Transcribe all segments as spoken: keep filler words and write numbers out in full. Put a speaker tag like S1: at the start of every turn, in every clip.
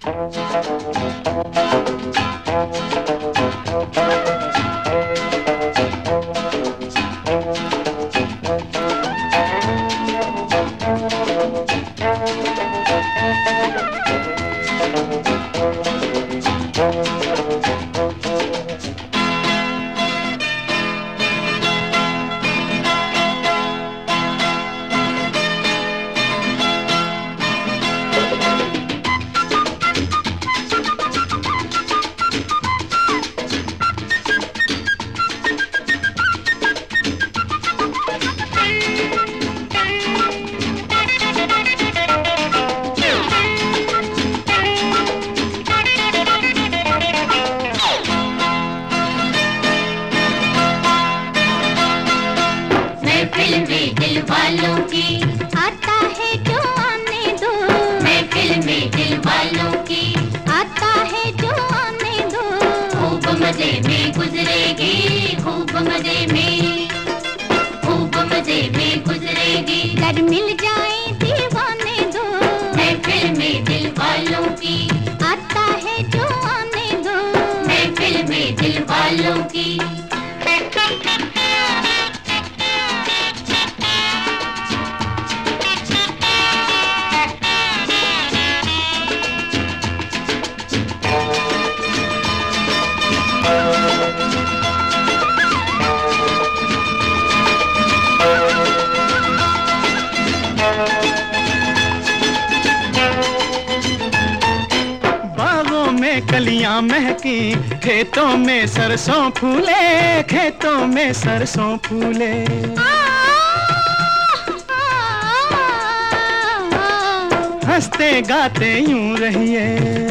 S1: दिल वालों की आता है जो आने दो, महफिल में दिल वालों की आता है जो आने दो। खूब मजे में गुजरेगी, खूब मजे में, खूब मजे में गुजरेगी। कर मिल जाए दीवाने दो, महफिल में दिल वालों की आता है जो आने दो, महफिल में दिल वालों की।
S2: कलियां महकी, खेतों में सरसों फूले, खेतों में सरसों फूले। हंसते गाते यूं रहिए,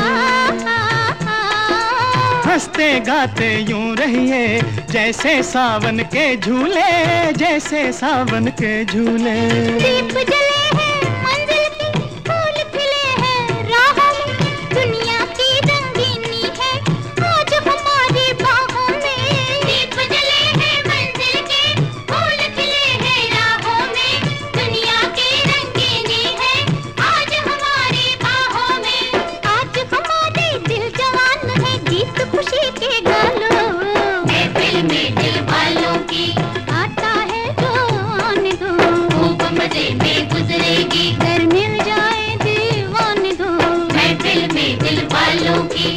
S2: हंसते गाते यूं रहिए, जैसे सावन के झूले, जैसे सावन के झूले।
S1: दीप जले हैं मंजिल की, फूल खिले हैं राहों में, दुनिया की रंगीनी है आज हमारी बाहों में। दीप जले हैं मंजिल के, फूल खिले हैं राहों में, दुनिया की रंगीनी है आज हमारी बाहों में। आज हमारे दिल जवान है, गीत खुशी के गालों, महफिल में दिल वालों की आता है जो आने दो। खूब मजे में गुजरेगी, घर मिल जाए दीवाने दो, महफिल में दिल वालों की।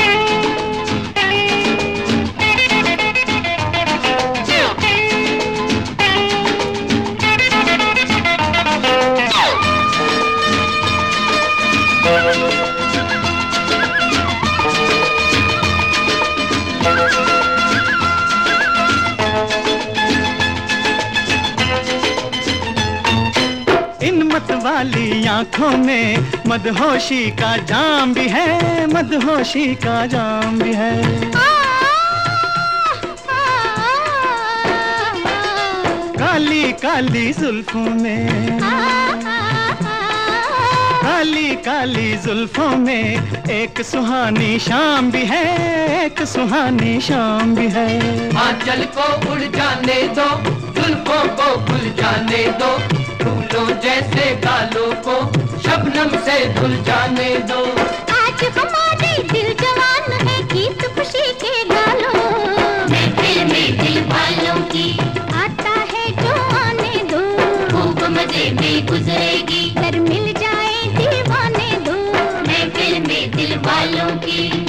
S2: इन मत वाली आंखों में मदहोशी का जाम भी है, मदहोशी का जाम भी है। काली काली जुल्फों में, काली काली जुल्फों में एक सुहानी शाम भी है, एक सुहानी शाम भी है।
S3: आंचल को उड़ जाने दो, जुल्फों को खुल जाने दो, फूलों जैसे गालों को शबनम से धुल जाने दो।
S1: आज हमारे दिल जवान है, गीत खुशी के गालों, महफिल में दिल वालों की आता है जो आने दो। खूब मजे में गुजरेगी, घर मिल जाए दीवाने दो, महफिल में दिल वालों की।